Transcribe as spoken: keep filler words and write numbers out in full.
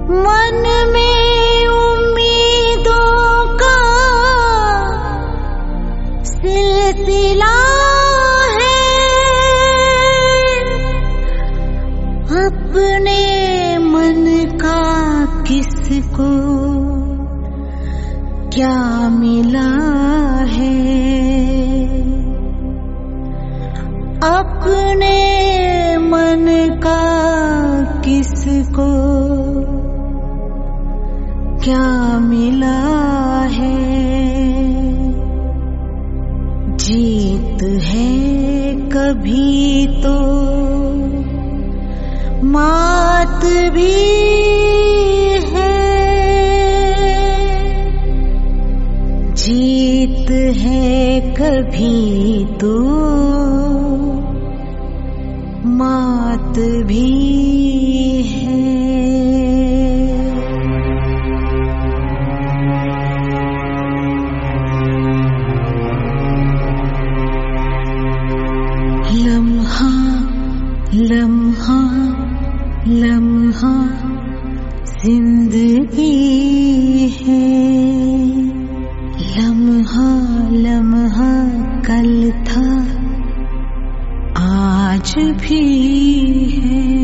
मन में उम्मीदों का सिलसिला है, अपने मन का किसको क्या मिला है, अपने मन का किसको क्या मिला है। जीत है कभी तो मात भी है, जीत है कभी तो मात भी है। लम्हा लम्हा लम्हा जिंदगी है, लम्हा लम्हा कल था आज भी है।